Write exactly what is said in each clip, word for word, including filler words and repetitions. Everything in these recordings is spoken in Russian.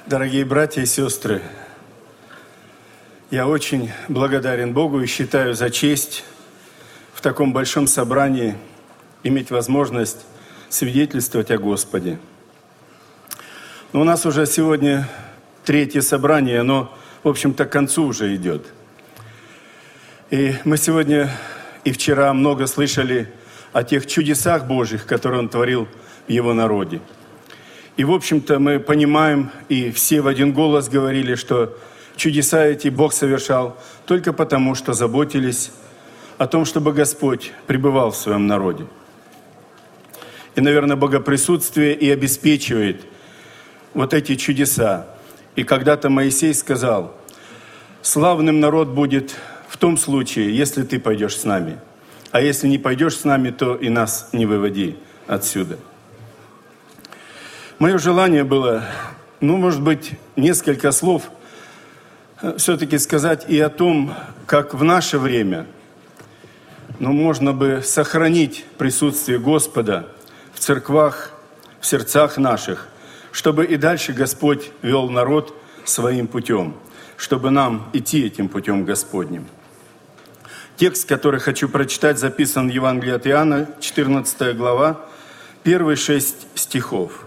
Дорогие братья и сестры, я очень благодарен Богу и считаю за честь в таком большом собрании иметь возможность свидетельствовать о Господе. Но у нас уже сегодня третье собрание, оно, в общем-то, к концу уже идет. И мы сегодня и вчера много слышали о тех чудесах Божьих, которые Он творил в Его народе. И, в общем-то, мы понимаем, и все в один голос говорили, что чудеса эти Бог совершал только потому, что заботились о том, чтобы Господь пребывал в своем народе. И, наверное, богоприсутствие и обеспечивает вот эти чудеса. И когда-то Моисей сказал: «Славным народ будет в том случае, если ты пойдешь с нами. А если не пойдешь с нами, то и нас не выводи отсюда». Мое желание было, ну, может быть, несколько слов все-таки сказать и о том, как в наше время, ну, можно бы сохранить присутствие Господа в церквах, в сердцах наших, чтобы и дальше Господь вел народ своим путем, чтобы нам идти этим путем Господним. Текст, который хочу прочитать, записан в Евангелии от Иоанна, четырнадцатая глава, первые шесть стихов.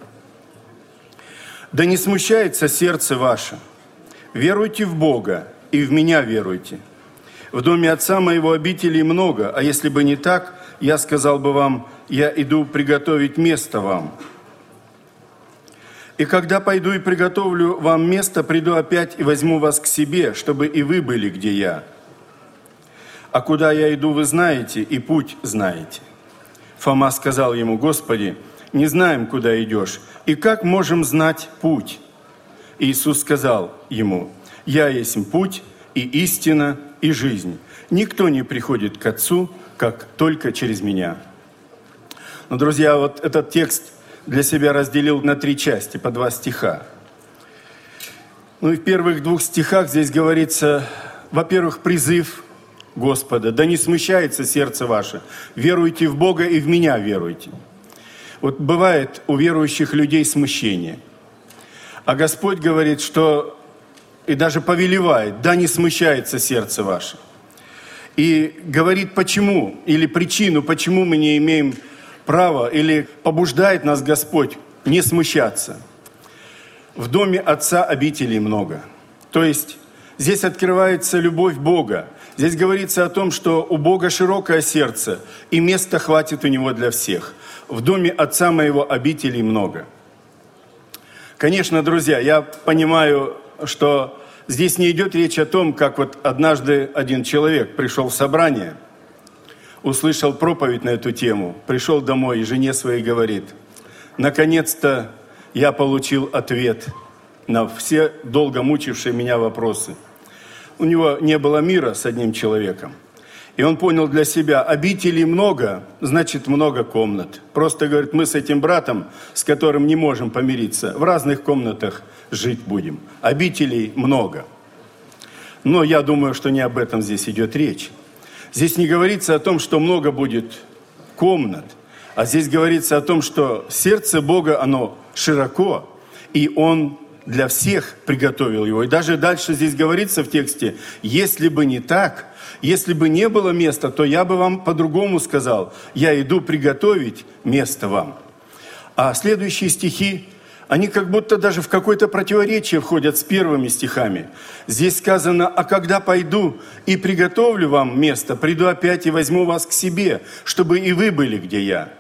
«Да не смущается сердце ваше, веруйте в Бога и в Меня веруйте. В доме Отца Моего обителей много, а если бы не так, я сказал бы вам: я иду приготовить место вам. И когда пойду и приготовлю вам место, приду опять и возьму вас к себе, чтобы и вы были, где я. А куда я иду, вы знаете, и путь знаете». Фома сказал ему: «Господи, не знаем, куда идешь, и как можем знать путь?» Иисус сказал ему: «Я есть путь и истина и жизнь. Никто не приходит к Отцу, как только через Меня». Но, друзья, вот этот текст для себя разделил на три части, по два стиха. Ну и в первых двух стихах здесь говорится, во-первых, призыв Господа: «Да не смущается сердце ваше, веруйте в Бога и в Меня веруйте». Вот бывает у верующих людей смущение. А Господь говорит, что и даже повелевает: «Да не смущается сердце ваше». И говорит, почему, или причину, почему мы не имеем права, или побуждает нас Господь не смущаться. В доме Отца обителей много. То есть здесь открывается любовь Бога. Здесь говорится о том, что у Бога широкое сердце, и места хватит у Него для всех. В доме Отца Моего обителей много. Конечно, друзья, я понимаю, что здесь не идет речь о том, как вот однажды один человек пришел в собрание, услышал проповедь на эту тему, пришел домой и жене своей говорит: «Наконец-то я получил ответ на все долго мучившие меня вопросы». У него не было мира с одним человеком. И он понял для себя: обителей много, значит, много комнат. Просто, говорит, мы с этим братом, с которым не можем помириться, в разных комнатах жить будем. Обителей много. Но я думаю, что не об этом здесь идет речь. Здесь не говорится о том, что много будет комнат, а здесь говорится о том, что сердце Бога, оно широко, и Он для всех приготовил его. И даже дальше здесь говорится в тексте: если бы не так, если бы не было места, то я бы вам по-другому сказал: я иду приготовить место вам. А следующие стихи, они как будто даже в какое-то противоречие входят с первыми стихами. Здесь сказано: а когда пойду и приготовлю вам место, приду опять и возьму вас к себе, чтобы и вы были, где я.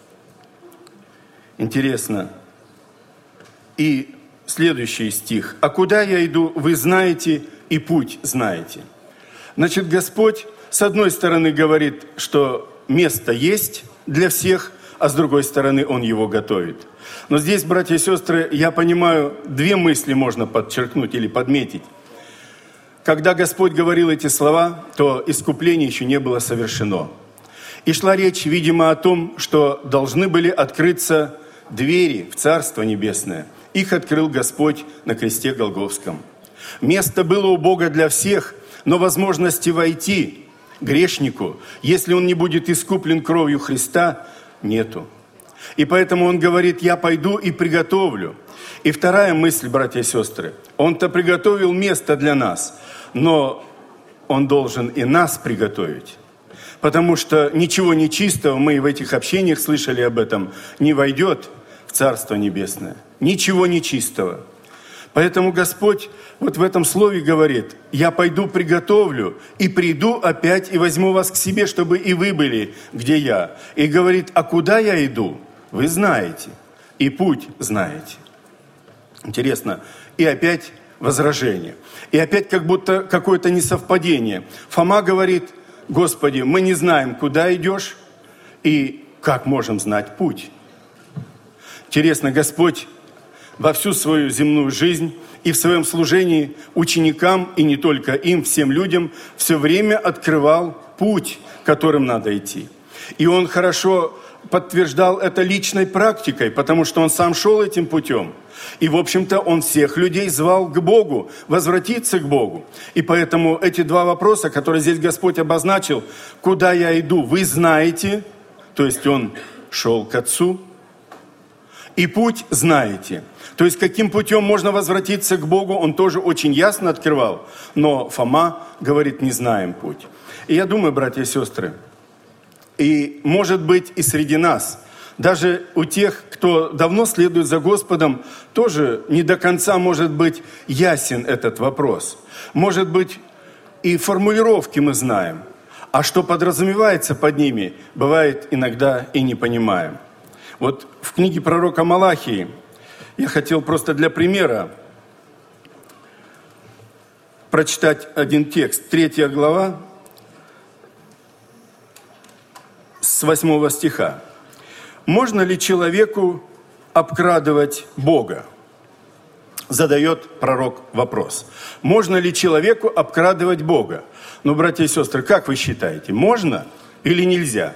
Интересно. И следующий стих. «А куда я иду, вы знаете, и путь знаете». Значит, Господь, с одной стороны, говорит, что место есть для всех, а с другой стороны, Он его готовит. Но здесь, братья и сестры, я понимаю, две мысли можно подчеркнуть или подметить. Когда Господь говорил эти слова, то искупление еще не было совершено. И шла речь, видимо, о том, что должны были открыться двери в Царство Небесное. Их открыл Господь на кресте Голгофском. Место было у Бога для всех, но возможности войти грешнику, если он не будет искуплен кровью Христа, нету. И поэтому он говорит: я пойду и приготовлю. И вторая мысль, братья и сестры, он-то приготовил место для нас, но он должен и нас приготовить. Потому что ничего нечистого, мы в этих общениях слышали об этом, не войдет в Царство Небесное. Ничего нечистого. Поэтому Господь вот в этом слове говорит: я пойду приготовлю и приду опять и возьму вас к себе, чтобы и вы были, где я. И говорит: а куда я иду, вы знаете, и путь знаете. Интересно. И опять возражение. И опять как будто какое-то несовпадение. Фома говорит: Господи, мы не знаем, куда идешь, и как можем знать путь. Интересно, Господь во всю свою земную жизнь и в своем служении ученикам, и не только им, всем людям, все время открывал путь, которым надо идти. И Он хорошо подтверждал это личной практикой, потому что Он сам шел этим путем. И, в общем-то, Он всех людей звал к Богу, возвратиться к Богу. И поэтому эти два вопроса, которые здесь Господь обозначил: куда я иду, вы знаете, то есть Он шел к Отцу, и путь знаете. То есть каким путем можно возвратиться к Богу, Он тоже очень ясно открывал. Но Фома говорит: не знаем путь. И я думаю, братья и сестры, и может быть и среди нас, даже у тех, кто давно следует за Господом, тоже не до конца может быть ясен этот вопрос. Может быть, и формулировки мы знаем, а что подразумевается под ними, бывает иногда и не понимаем. Вот в книге пророка Малахии я хотел просто для примера прочитать один текст. Третья глава, с восьмого стиха. «Можно ли человеку обкрадывать Бога?» Задает пророк вопрос. Можно ли человеку обкрадывать Бога? Ну, братья и сестры, как вы считаете, можно или нельзя?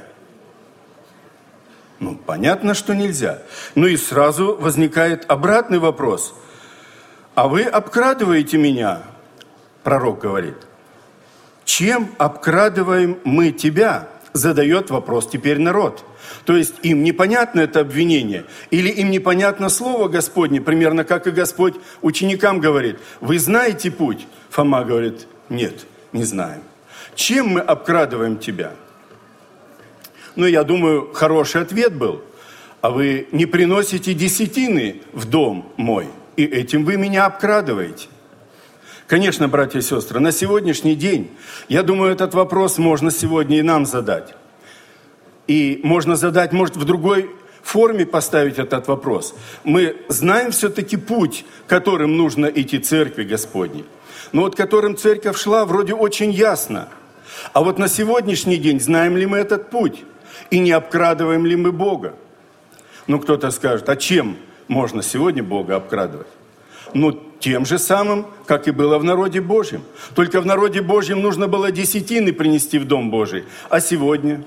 Ну, понятно, что нельзя. Ну и сразу возникает обратный вопрос. А вы обкрадываете меня, пророк говорит. Чем обкрадываем мы тебя? Задает вопрос теперь народ. То есть им непонятно это обвинение, или им непонятно слово Господне, примерно как и Господь ученикам говорит: вы знаете путь? Фома говорит: нет, не знаем. Чем мы обкрадываем тебя? Ну, я думаю, хороший ответ был: а вы не приносите десятины в дом мой, и этим вы меня обкрадываете. Конечно, братья и сестры, на сегодняшний день, я думаю, этот вопрос можно сегодня и нам задать. И можно задать, может, в другой форме поставить этот вопрос. Мы знаем все-таки путь, которым нужно идти церкви Господней. Но вот которым церковь шла, вроде очень ясно. А вот на сегодняшний день знаем ли мы этот путь? И не обкрадываем ли мы Бога? Ну, кто-то скажет: а чем можно сегодня Бога обкрадывать? Ну, тем же самым, как и было в народе Божьем. Только в народе Божьем нужно было десятины принести в Дом Божий. А сегодня?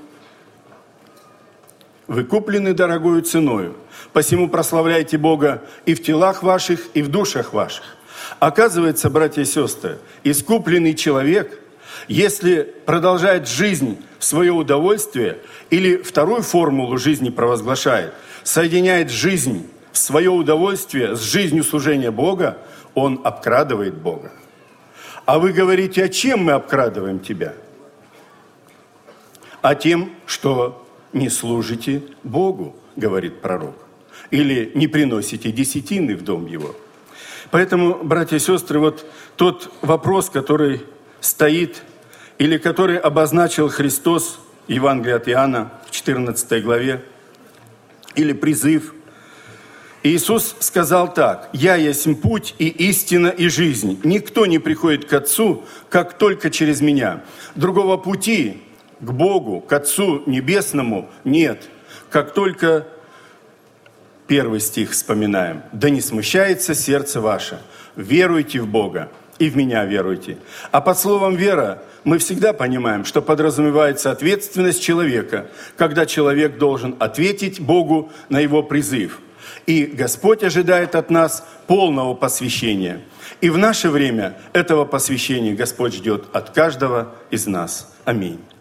Вы куплены дорогою ценою, посему прославляйте Бога и в телах ваших, и в душах ваших. Оказывается, братья и сестры, искупленный человек, если продолжает жизнь в свое удовольствие, или вторую формулу жизни провозглашает, соединяет жизнь в свое удовольствие с жизнью служения Бога, он обкрадывает Бога. А вы говорите: а чем мы обкрадываем тебя? А тем, что не служите Богу, говорит пророк, или не приносите десятины в дом его. Поэтому, братья и сестры, вот тот вопрос, который стоит, или который обозначил Христос в Евангелии от Иоанна в четырнадцатой главе, или призыв. Иисус сказал так: «Я есть путь и истина и жизнь. Никто не приходит к Отцу, как только через Меня». Другого пути к Богу, к Отцу Небесному нет. Как только первый стих вспоминаем: «Да не смущается сердце ваше, веруйте в Бога и в Меня веруйте». А под словом «вера» мы всегда понимаем, что подразумевается ответственность человека, когда человек должен ответить Богу на его призыв. И Господь ожидает от нас полного посвящения. И в наше время этого посвящения Господь ждет от каждого из нас. Аминь.